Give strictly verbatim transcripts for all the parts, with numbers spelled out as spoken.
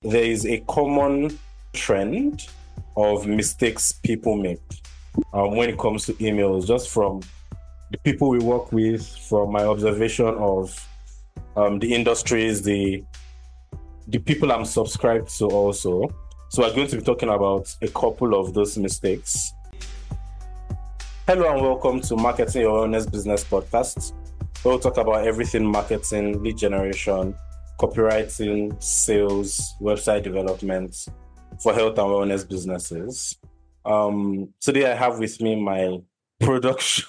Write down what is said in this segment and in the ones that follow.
there is a common trend of mistakes people make um, when it comes to emails, just from the people we work with, from my observation of um, the industries, the the people I'm subscribed to also. So we're going to be talking about a couple of those mistakes. Hello and welcome to Marketing Your Honest Business Podcast. We'll talk about everything marketing, lead generation, copywriting, sales, website development for health and wellness businesses. Um, today I have with me my production,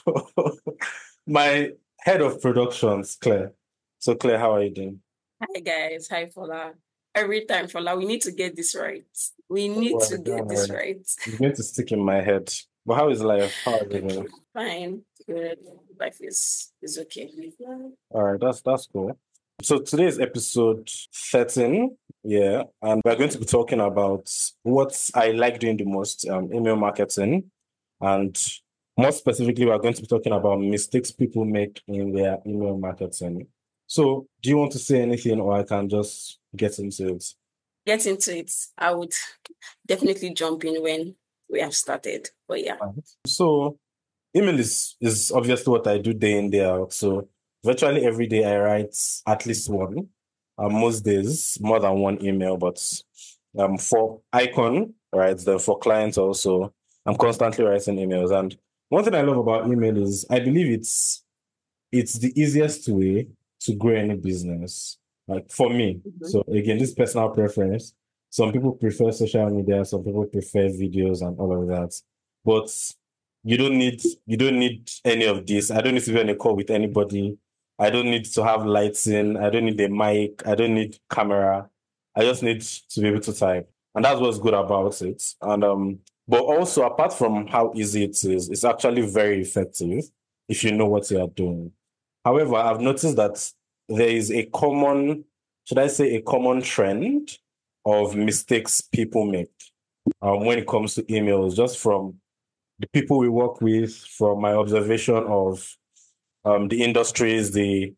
my head of productions, Claire. So Claire, how are you doing? Hi guys, hi Fola. Every time Fola, we need to get this right. We need Well, to get this right. It's going to stick in my head. But how is life? How are you doing? Fine, good. Life is is okay. All right, that's that's cool. So today is episode thirteen, yeah, and we're going to be talking about what I like doing the most, um, email marketing, and more specifically, we're going to be talking about mistakes people make in their email marketing. So, do you want to say anything, or I can just get into it? Get into it. I would definitely jump in when we have started. But yeah. So, email is is obviously what I do day in, day out. So virtually every day I write at least one. Um, most days more than one email, but um for Icon, right? Then for clients also, I'm constantly writing emails. And one thing I love about email is I believe it's it's the easiest way to grow any business. Like for me. Mhm. So again, this is personal preference. Some people prefer social media, some people prefer videos and all of that. But you don't need you don't need any of this. I don't need to be on a call with anybody. I don't need to have lights in. I don't need a mic. I don't need camera. I just need to be able to type. And that's what's good about it. And um, but also apart from how easy it is, it's actually very effective if you know what you are doing. However, I've noticed that there is a common, should I say a common trend of mistakes people make um, when it comes to emails, just from the people we work with, from my observation of um, the industries, the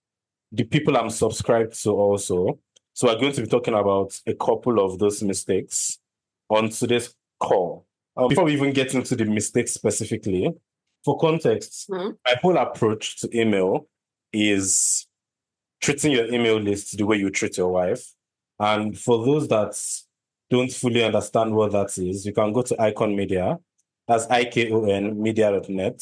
the people I'm subscribed to also. So we're going to be talking about a couple of those mistakes on today's call. Um, before we even get into the mistakes specifically, for context, Mhm. my whole approach to email is treating your email list the way you treat your wife. And for those that don't fully understand what that is, you can go to Icon Media, that's I K O N media dot net,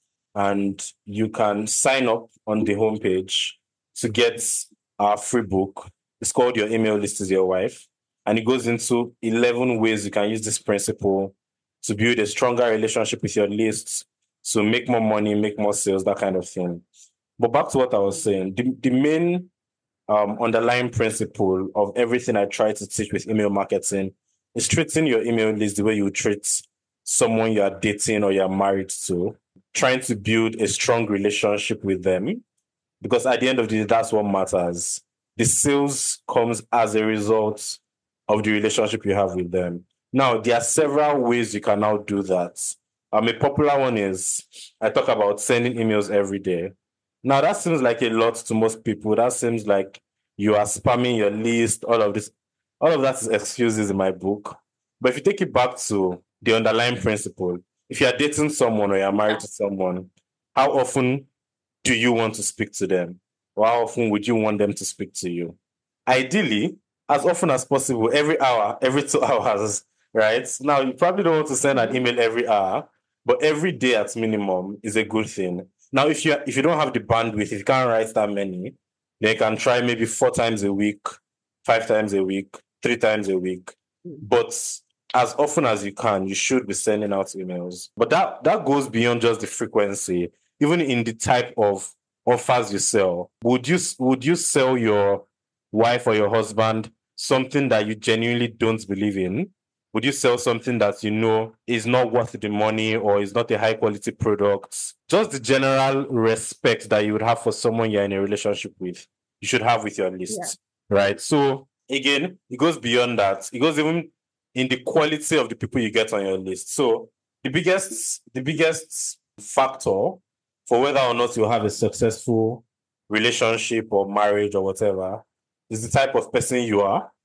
and you can sign up on the homepage to get our free book. It's called Your Email List is Your Wife. And it goes into eleven ways you can use this principle to build a stronger relationship with your lists, to make more money, make more sales, that kind of thing. But back to what I was saying, the, the main um, underlying principle of everything I try to teach with email marketing is treating your email list the way you treat someone you're dating or you're married to, trying to build a strong relationship with them. Because at the end of the day, that's what matters. The sales comes as a result of the relationship you have with them. Now, there are several ways you can now do that. Um, a popular one is I talk about sending emails every day. Now, that seems like a lot to most people. That seems like you are spamming your list, all of this. All of that is excuses in my book. But if you take it back to the underlying principle, if you're dating someone or you're married to someone, how often do you want to speak to them? Or how often would you want them to speak to you? Ideally, as often as possible, every hour, every two hours, right? Now, you probably don't want to send an email every hour, but every day at minimum is a good thing. Now, if you if you don't have the bandwidth, if you can't write that many, then you can try maybe four times a week, five times a week, three times a week. But as often as you can, you should be sending out emails. But that that goes beyond just the frequency, even in the type of offers you sell. Would you would you sell your wife or your husband something that you genuinely don't believe in? Would you sell something that you know is not worth the money or is not a high quality product? Just the general respect that you would have for someone you're in a relationship with, you should have with your list, right? So again, it goes beyond that. It goes even in the quality of the people you get on your list. So the biggest, the biggest factor for whether or not you have a successful relationship or marriage or whatever is the type of person you are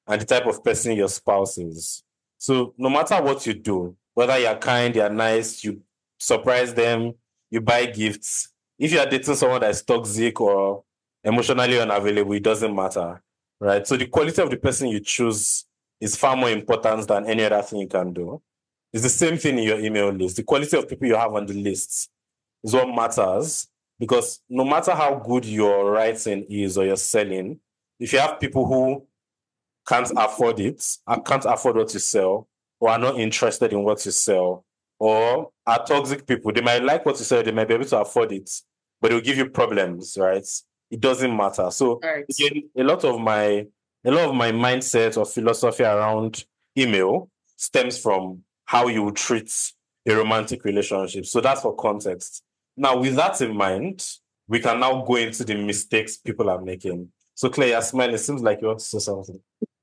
and the type of person your spouse is. So no matter what you do, whether you're kind, you're nice, you surprise them, you buy gifts, if you're dating someone that's toxic or emotionally unavailable, it doesn't matter, right? So the quality of the person you choose is far more important than any other thing you can do. It's the same thing in your email list. The quality of people you have on the list is what matters, because no matter how good your writing is or your selling, if you have people who can't afford it, I can't afford what you sell, or are not interested in what you sell, or are toxic people, they might like what you sell, they might be able to afford it, but it will give you problems, right? It doesn't matter. So Right. again, a lot of my a lot of my mindset or philosophy around email stems from how you would treat a romantic relationship. So that's for context. Now, with that in mind, we can now go into the mistakes people are making. So, Claire, you're smiling. It seems like you want to say something.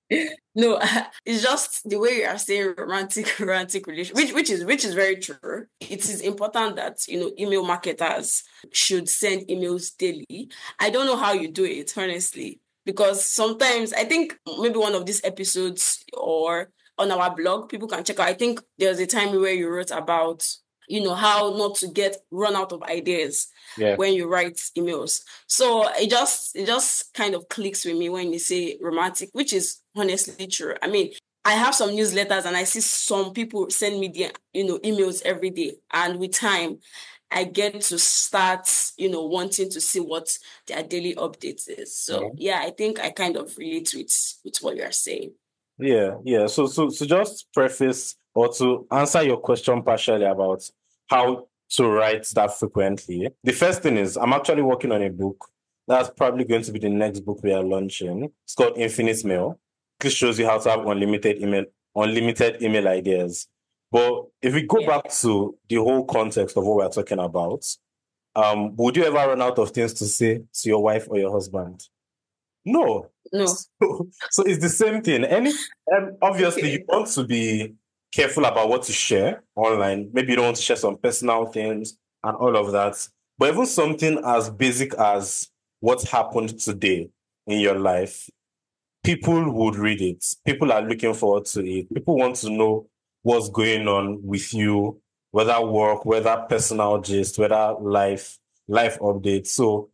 No, it's just the way you are saying romantic, romantic relation, which which is which is very true. It is important that you know email marketers should send emails daily. I don't know how you do it, honestly, because sometimes I think maybe one of these episodes or on our blog, people can check out. I think there's a time where you wrote about you know how not to get run out of ideas Yeah. when you write emails. So it just it just kind of clicks with me when you say romantic, which is honestly true. I mean, I have some newsletters and I see some people send me the you know emails every day, and with time I get to start you know wanting to see what their daily updates is. So yeah, I think I kind of relate with with what you are saying. Yeah, yeah. So, so, so just preface or to answer your question partially about how to write that frequently. The first thing is I'm actually working on a book. That's probably going to be the next book we are launching. It's called Infinite Mail. This shows you how to have unlimited email, unlimited email ideas. But if we go Yeah. back to the whole context of what we're talking about, um, would you ever run out of things to say to your wife or your husband? No. No. So, so it's the same thing. Any um, obviously Okay. you want to be careful about what you share online. Maybe you don't want to share some personal things and all of that. But even something as basic as what happened today in your life, people would read it. People are looking forward to it. People want to know what's going on with you, whether work, whether personal gist, whether life, life updates. So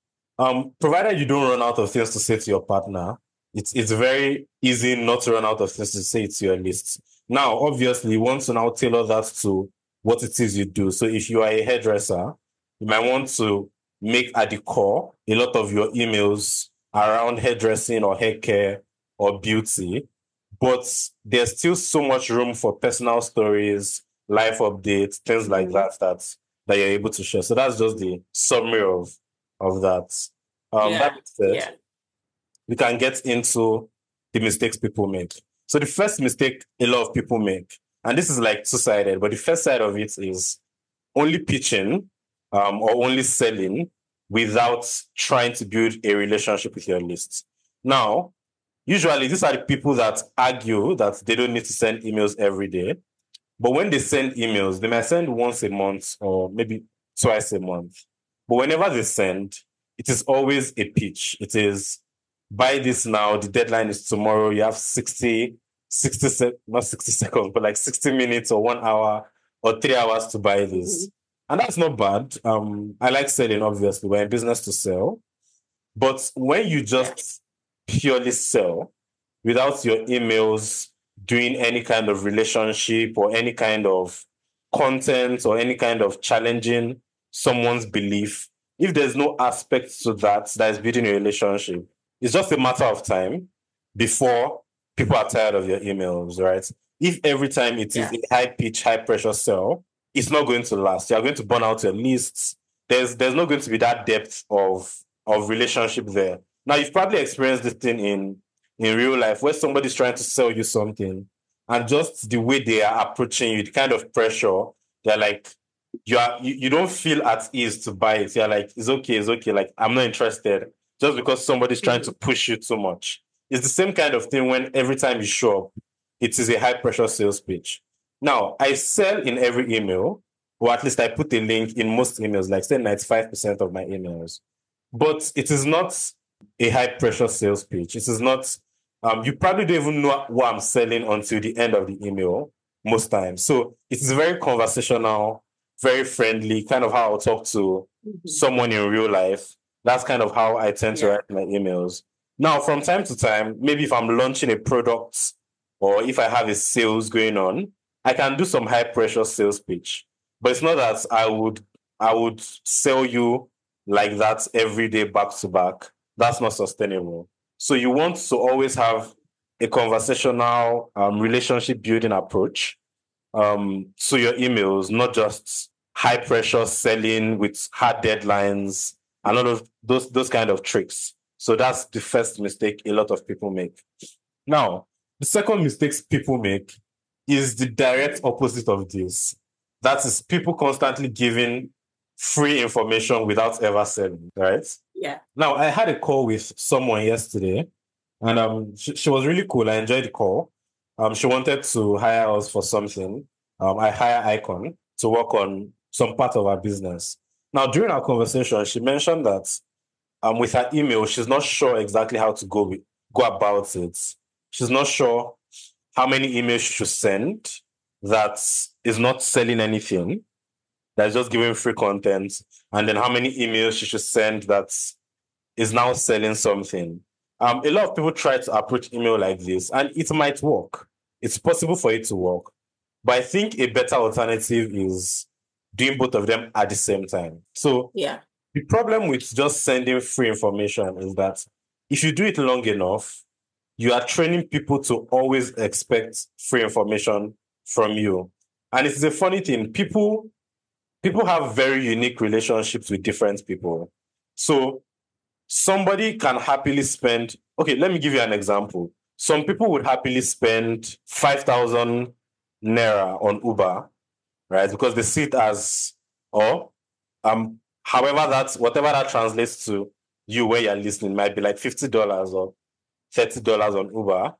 um, provided you don't run out of things to say to your partner, it's it's very easy not to run out of things to say to your list. Now, obviously, you want to now tailor that to what it is you do. So if you are a hairdresser, you might want to make at the core a lot of your emails around hairdressing or hair care or beauty. But there's still so much room for personal stories, life updates, things like Mhm. that, that that you're able to share. So that's just the summary of of that. Um, Yeah. that said, Yeah. we can get into the mistakes people make. So the first mistake a lot of people make, and this is like two-sided, but the first side of it is only pitching um, or only selling without trying to build a relationship with your list. Now, usually these are the people that argue that they don't need to send emails every day. But when they send emails, they might send once a month or maybe twice a month. But whenever they send, it is always a pitch. It is buy this now. The deadline is tomorrow. You have sixty, sixty, sec- not sixty seconds, but like sixty minutes or one hour or three hours to buy this. Mhm. And that's not bad. Um, I like selling, obviously. We're in business to sell. But when you just purely sell without your emails doing any kind of relationship or any kind of content or any kind of challenging someone's belief, if there's no aspect to that that is building a relationship, it's just a matter of time before people are tired of your emails, right? If every time it is Yeah. a high pitch, high pressure sell, it's not going to last. You're going to burn out your lists. There's there's not going to be that depth of of relationship there. Now you've probably experienced this thing in in real life where somebody's trying to sell you something, and just the way they are approaching you, the kind of pressure, they're like, you are you, you don't feel at ease to buy it. You're like, it's okay, it's okay. Like, I'm not interested just because somebody's trying to push you too much. It's the same kind of thing when every time you show up, it is a high pressure sales pitch. Now, I sell in every email, or at least I put a link in most emails, like say ninety-five percent of my emails. But it is not a high pressure sales pitch. It is not Um, you probably don't even know what I'm selling until the end of the email most times. So it's very conversational, very friendly, kind of how I'll talk to Mhm. someone in real life. That's kind of how I tend to Yeah. write my emails. Now, from time to time, maybe if I'm launching a product or if I have a sales going on, I can do some high pressure sales pitch. But it's not that I would I would sell you like that every day back to back. That's not sustainable. So you want to always have a conversational um, relationship building approach um, to your emails, not just high pressure selling with hard deadlines and all of those those kind of tricks. So that's the first mistake a lot of people make. Now, the second mistake people make is the direct opposite of this. That is people constantly giving free information without ever selling, right? Yeah. Now, I had a call with someone yesterday, and um, she, she was really cool. I enjoyed the call. Um, she wanted to hire us for something. Um, I hire Icon to work on some part of our business. Now, during our conversation, she mentioned that um, with her email, she's not sure exactly how to go with, go about it. She's not sure how many emails she should send that is not selling anything, that's just giving free content, and then how many emails she should send that is now selling something. Um, a lot of people try to approach email like this, and it might work. It's possible for it to work. But I think a better alternative is doing both of them at the same time. So Yeah. the problem with just sending free information is that if you do it long enough, you are training people to always expect free information from you. And it's a funny thing. People people have very unique relationships with different people. So somebody can happily spend, okay, let me give you an example. Some people would happily spend five thousand naira on Uber, right? Because they see it as, or um, however that's, whatever that translates to you where you're listening might be like fifty dollars or thirty dollars on Uber,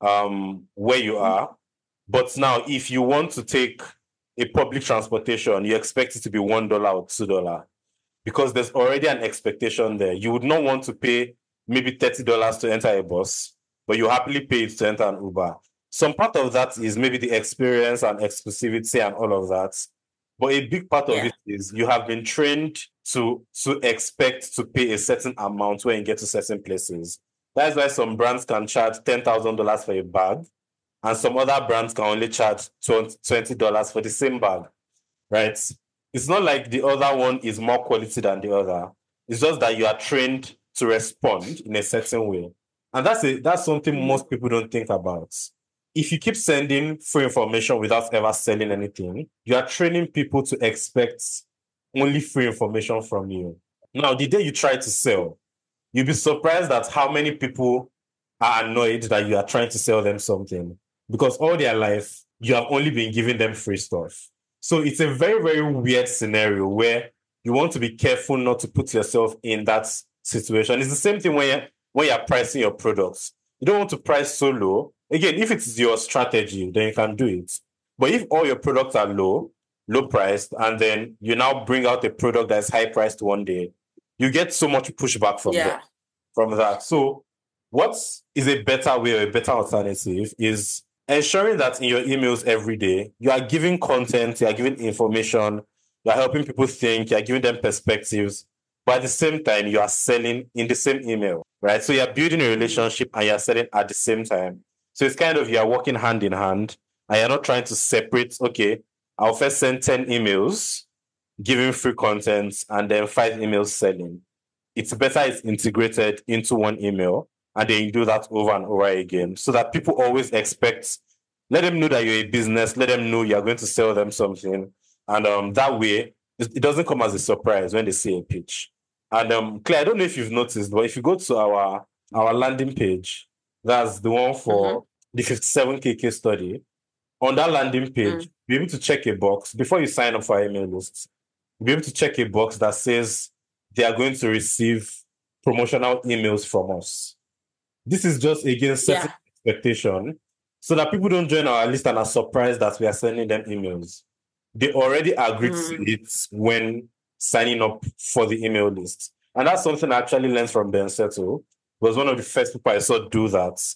um, where you are. But now, if you want to take a public transportation, you expect it to be one dollar or two dollars because there's already an expectation there. You would not want to pay maybe thirty dollars to enter a bus, but you happily pay it to enter an Uber. Some part of that is maybe the experience and exclusivity and all of that. But a big part of Yeah. it is you have been trained to, to expect to pay a certain amount when you get to certain places. That's why some brands can charge ten thousand dollars for a bag, and some other brands can only charge twenty dollars for the same bag, right? It's not like the other one is more quality than the other. It's just that you are trained to respond in a certain way. And that's a, that's something Mhm. most people don't think about. If you keep sending free information without ever selling anything, you are training people to expect only free information from you. Now, the day you try to sell, you'll be surprised at how many people are annoyed that you are trying to sell them something because all their life you have only been giving them free stuff. So it's a very, very weird scenario where you want to be careful not to put yourself in that situation. It's the same thing when you're, when you're pricing your products. You don't want to price so low. Again, if it's your strategy, then you can do it. But if all your products are low, low priced, and then you now bring out a product that's high priced one day, you get so much pushback from Yeah. them, from that. So what is a better way or a better alternative is ensuring that in your emails every day, you are giving content, you are giving information, you are helping people think, you are giving them perspectives, but at the same time, you are selling in the same email, right? So you're building a relationship and you're selling at the same time. So it's kind of you're working hand in hand and you're not trying to separate, okay, I'll first send ten emails giving free content and then five emails selling. It's better it's integrated into one email and then you do that over and over again so that people always expect, let them know that you're a business, let them know you're going to sell them something. And um, that way, it, it doesn't come as a surprise when they see a pitch. And um, Claire, I don't know if you've noticed, but if you go to our, our landing page, that's the one for Mhm. the fifty-seven K case study. On that landing page, Mm. be able to check a box before you sign up for our email lists. You'll be able to check a box that says they are going to receive promotional emails from us. This is just again setting Yeah. expectation so that people don't join our list and are surprised that we are sending them emails. They already agreed Mm. to it when signing up for the email list. And that's something I actually learned from Ben Settle. Was one of the first people I saw do that.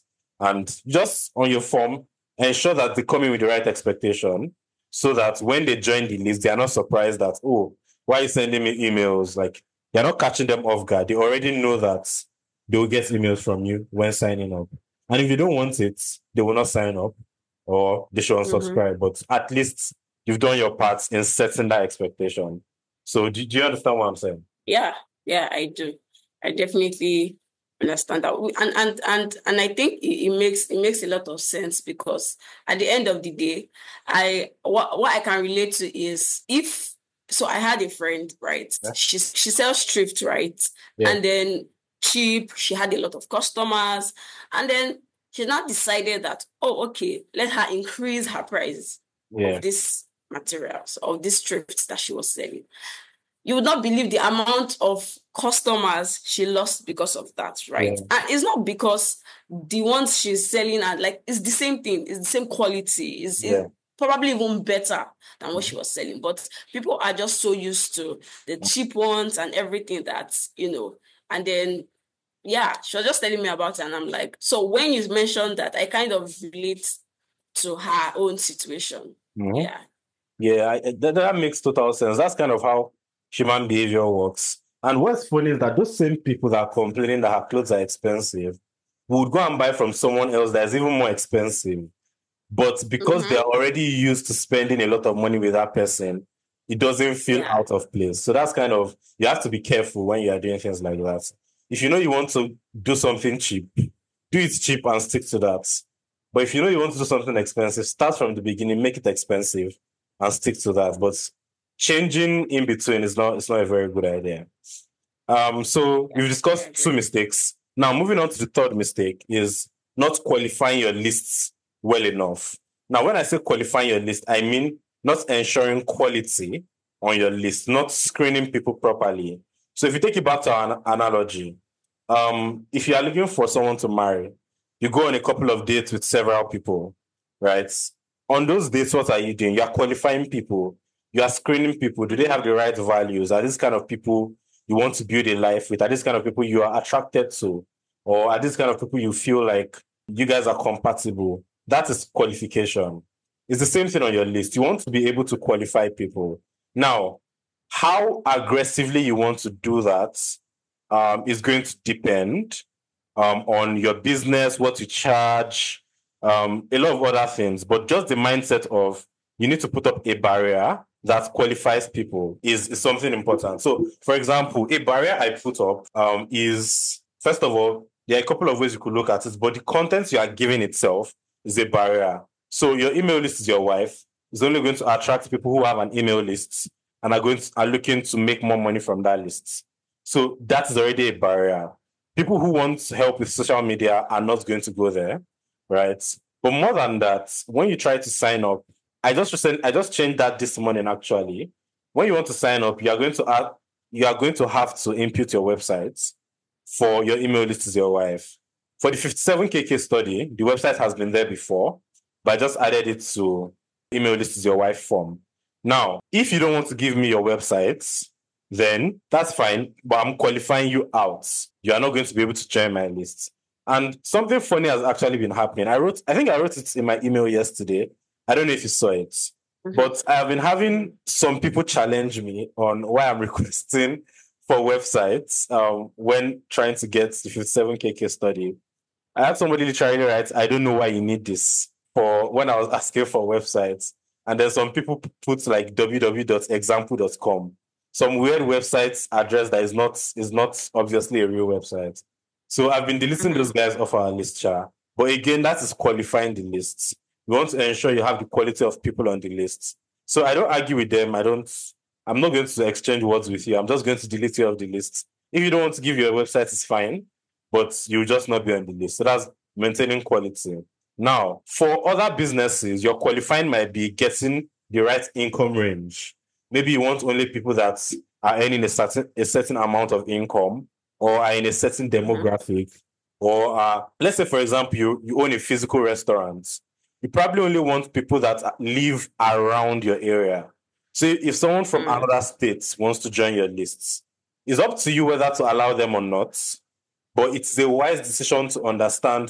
And just on your form, ensure that they come in with the right expectation so that when they join the list, they are not surprised that, oh, why are you sending me emails? Like, you're not catching them off guard. They already know that they will get emails from you when signing up. And if you don't want it, they will not sign up or they should unsubscribe. Mm-hmm. But at least you've done your part in setting that expectation. So do, do you understand what I'm saying? Yeah, yeah, I do. I definitely understand that. And and and and I think it, it makes it makes a lot of sense, because at the end of the day, I what, what I can relate to is, if so I had a friend, right? Yeah. She she sells thrift, right? Yeah. And then cheap, she had a lot of customers, and then she now decided that, oh, okay, let her increase her price yeah. of this materials, of this thrift that she was selling. You would not believe the amount of customers she lost because of that, right? Yeah. And it's not because the ones she's selling are like, it's the same thing, it's the same quality, it's, yeah. it's probably even better than what she was selling. But people are just so used to the cheap ones and everything that, you know, and then, yeah, she was just telling me about it. And I'm like, so when you mentioned that, I kind of relate to her own situation. Mm-hmm. Yeah. Yeah, I, that, that makes total sense. That's kind of how human behavior works. And what's funny is that those same people that are complaining that her clothes are expensive would go and buy from someone else that's even more expensive. But because mm-hmm. they're already used to spending a lot of money with that person, it doesn't feel yeah. out of place. So that's kind of, you have to be careful when you are doing things like that. If you know you want to do something cheap, do it cheap and stick to that. But if you know you want to do something expensive, start from the beginning, make it expensive and stick to that. But changing in between is not, it's not a very good idea. Um, so we've discussed two mistakes. Now, moving on to the third mistake is not qualifying your lists well enough. Now, when I say qualifying your list, I mean not ensuring quality on your list, not screening people properly. So if you take it back to an analogy, um, if you are looking for someone to marry, you go on a couple of dates with several people, right? On those dates, what are you doing? You are qualifying people. You are screening people. Do they have the right values? Are these kind of people you want to build a life with? Are these kind of people you are attracted to? Or are these kind of people you feel like you guys are compatible? That is qualification. It's the same thing on your list. You want to be able to qualify people. Now, how aggressively you want to do that um, is going to depend um, on your business, what you charge, um, a lot of other things. But just the mindset of you need to put up a barrier that qualifies people is, is something important. So, for example, a barrier I put up um, is, first of all, there are a couple of ways you could look at it, but the content you are giving itself is a barrier. So your email list is your wife. It's only going to attract people who have an email list and are going to, are looking to make more money from that list. So that is already a barrier. People who want help with social media are not going to go there, right? But more than that, when you try to sign up, I just sent, I just changed that this morning actually. When you want to sign up, you are going to add, you are going to have to input your website for your email list is your wife. For the fifty-seven K case study, the website has been there before, but I just added it to email list is your wife form. Now, if you don't want to give me your website, then that's fine, but I'm qualifying you out. You are not going to be able to join my list. And something funny has actually been happening. I wrote, I think I wrote it in my email yesterday. I don't know if you saw it, mm-hmm. but I have been having some people challenge me on why I'm requesting for websites um, when trying to get the fifty-seven K case study. I had somebody literally write, I don't know why you need this for when I was asking for websites. And then some people put like w w w dot example dot com, some weird website address that is not is not obviously a real website. So I've been deleting those guys off our list, Cha. But again, that is qualifying the lists. We want to ensure you have the quality of people on the list. So I don't argue with them. I don't, I'm not going to exchange words with you. I'm just going to delete you off the list. If you don't want to give your website, it's fine, but you'll just not be on the list. So that's maintaining quality. Now, for other businesses, your qualifying might be getting the right income range. Maybe you want only people that are earning a certain, a certain amount of income or are in a certain demographic. Mm-hmm. Or uh, let's say, for example, you, you own a physical restaurant. You probably only want people that live around your area. So if someone from mm. another state wants to join your lists, it's up to you whether to allow them or not. But it's a wise decision to understand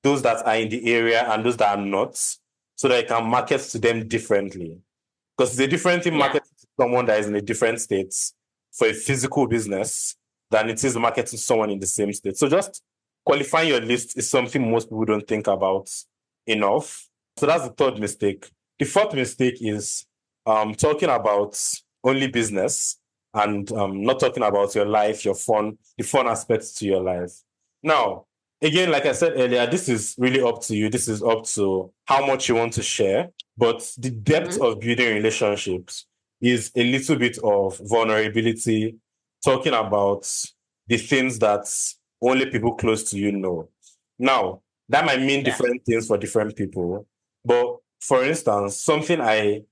those that are in the area and those that are not, so that you can market to them differently. Because it's a different thing Yeah. marketing to someone that is in a different state for a physical business than it is marketing to someone in the same state. So just qualifying your list is something most people don't think about enough. So that's the third mistake. The fourth mistake is um, talking about only business and um, not talking about your life, your fun, the fun aspects to your life. Now, again, like I said earlier, this is really up to you. This is up to how much you want to share. But the depth Mhm. of building relationships is a little bit of vulnerability, talking about the things that only people close to you know. Now, that might mean Yeah. different things for different people. But for instance, something I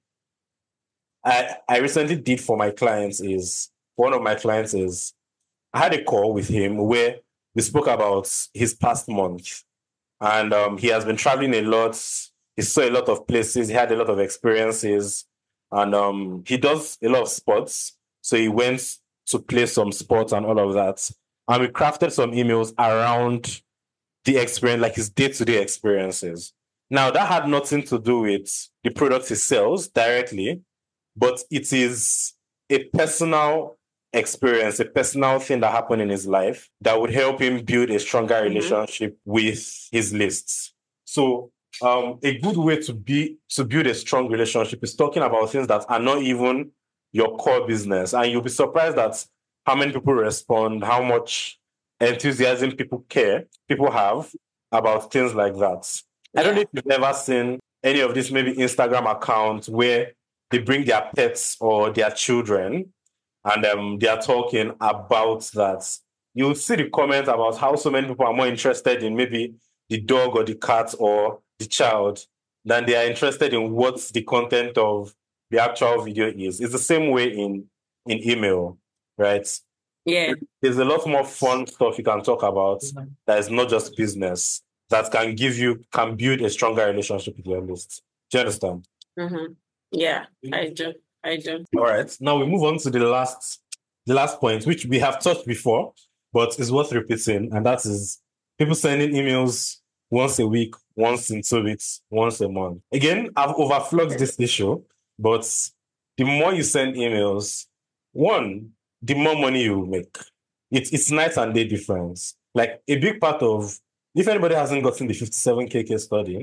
I, I recently did for my clients is one of my clients is I had a call with him where we spoke about his past month. And um, he has been traveling a lot. He saw a lot of places. He had a lot of experiences. And um, he does a lot of sports. So he went to play some sports and all of that. And we crafted some emails around the experience, like his day-to-day experiences. Now, that had nothing to do with the products he sells directly, but it is a personal experience, a personal thing that happened in his life that would help him build a stronger Mhm. relationship with his lists. So um, a good way to be to build a strong relationship is talking about things that are not even your core business. And you'll be surprised at how many people respond, how much enthusiasm people care, people have about things like that. I don't know Yeah. if you've ever seen any of these maybe Instagram accounts where they bring their pets or their children and um, they are talking about that. You'll see the comments about how so many people are more interested in maybe the dog or the cat or the child than they are interested in what the content of the actual video is. It's the same way in, in email, right? Yeah. There's a lot more fun stuff you can talk about that is not just business that can give you, can build a stronger relationship with your list. Do you understand? Mm-hmm. Yeah, I do. I do. All right. Now we move on to the last, the last point, which we have touched before, but is worth repeating, and that is people sending emails once a week, once in two weeks, once a month. Again, I've overflogged this issue, but the more you send emails, one, the more money you make. It's it's night and day difference. Like a big part of, if anybody hasn't gotten the fifty-seven K case study,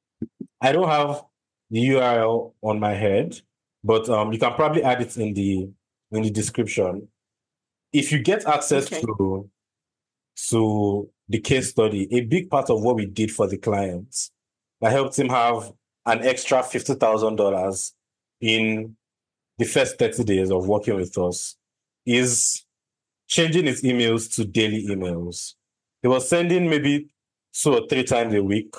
I don't have the U R L on my head, but um, you can probably add it in the in the description. If you get access Okay. to to the case study, a big part of what we did for the clients that helped him have an extra fifty thousand dollars in the first thirty days of working with us is changing his emails to daily emails. He was sending maybe two or three times a week,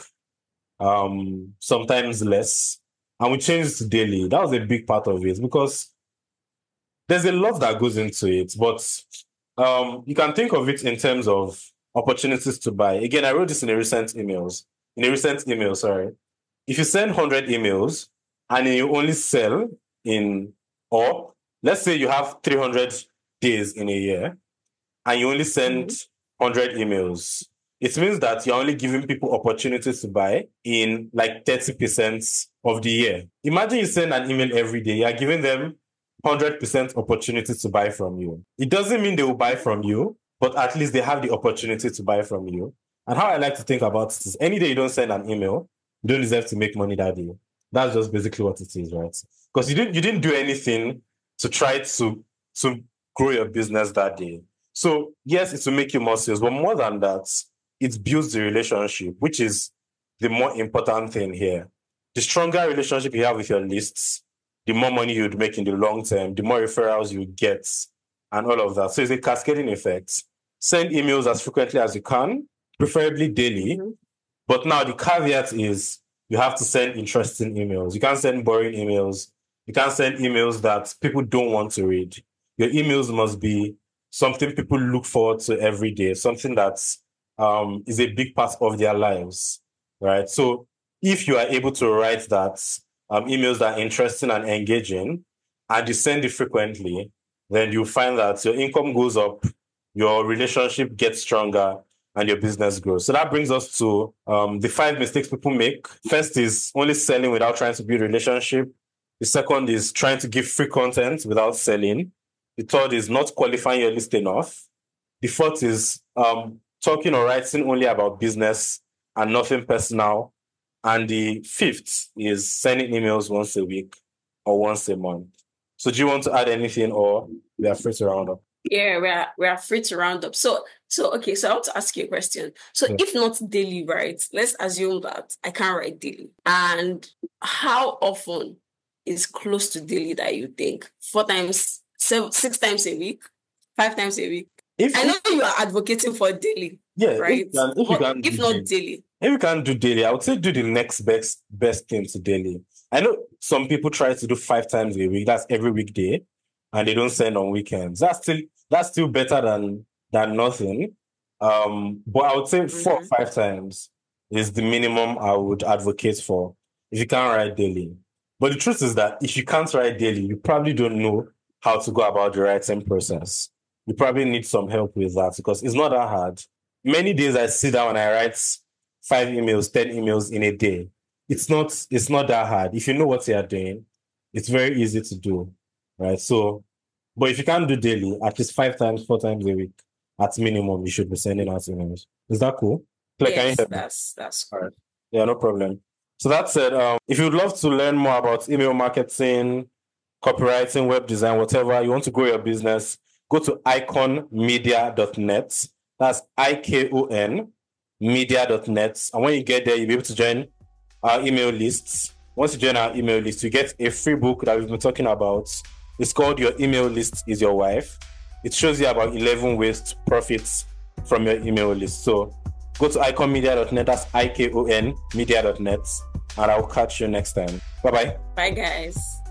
um, sometimes less. And we changed it to daily. That was a big part of it because there's a lot that goes into it, but um, you can think of it in terms of opportunities to buy. Again, I wrote this in a recent emails. In a recent email, sorry. If you send one hundred emails and you only sell in, or let's say you have three hundred days in a year and you only send one hundred emails, it means that you're only giving people opportunities to buy in like thirty percent of the year. Imagine you send an email every day, you're giving them one hundred percent opportunity to buy from you. It doesn't mean they will buy from you, but at least they have the opportunity to buy from you. And how I like to think about it is any day you don't send an email, you don't deserve to make money that day. That's just basically what it is, right? Because you didn't you didn't do anything to try to, to grow your business that day. So yes, it will make you more sales, but more than that, it builds the relationship, which is the more important thing here. The stronger relationship you have with your lists, the more money you'd make in the long term, the more referrals you get, and all of that. So it's a cascading effect. Send emails as frequently as you can, preferably daily. Mm-hmm. But now the caveat is you have to send interesting emails. You can't send boring emails. You can't send emails that people don't want to read. Your emails must be something people look forward to every day, something that um, is a big part of their lives, right? So if you are able to write that um, emails that are interesting and engaging, and you send it frequently, then you find that your income goes up, your relationship gets stronger, and your business grows. So that brings us to um, the five mistakes people make. First is only selling without trying to build a relationship. The second is trying to give free content without selling. The third is not qualifying your list enough. The fourth is um, talking or writing only about business and nothing personal. And the fifth is sending emails once a week or once a month. So do you want to add anything, or we are free to round up? Yeah, we are we are free to round up. So so okay, so I want to ask you a question. So yeah. If not daily, right? Let's assume that I can't write daily. And how often is close to daily that you think? Four times, seven, six times a week, five times a week? If I know if, you are advocating for daily. Yeah, right. If, can, if, you can if not daily. daily. If you can't do daily, I would say do the next best best thing to daily. I know some people try to do five times a week. That's every weekday, and they don't send on weekends. That's still that's still better than than nothing. Um, but I would say mm-hmm. four or five times is the minimum I would advocate for if you can't write daily. But the truth is that if you can't write daily, you probably don't know how to go about the writing process. You probably need some help with that because it's not that hard. Many days I sit down and I write five emails, ten emails in a day. It's not, it's not that hard. If you know what you are doing, it's very easy to do, right? So, but if you can't do daily, at least five times, four times a week, at minimum, you should be sending out emails. Is that cool? Like, yes, that's, that's cool. Right. Yeah, no problem. So that said, um, if you'd love to learn more about email marketing, copywriting, web design, whatever, you want to grow your business, go to icon media dot net. That's I K O N media dot net. And when you get there, you'll be able to join our email lists. Once you join our email list, you get a free book that we've been talking about. It's called Your Email List is Your Wife. It shows you about eleven ways to profit from your email list. So go to icon media dot net. That's I K O N media dot net. And I'll catch you next time. Bye-bye. Bye, guys.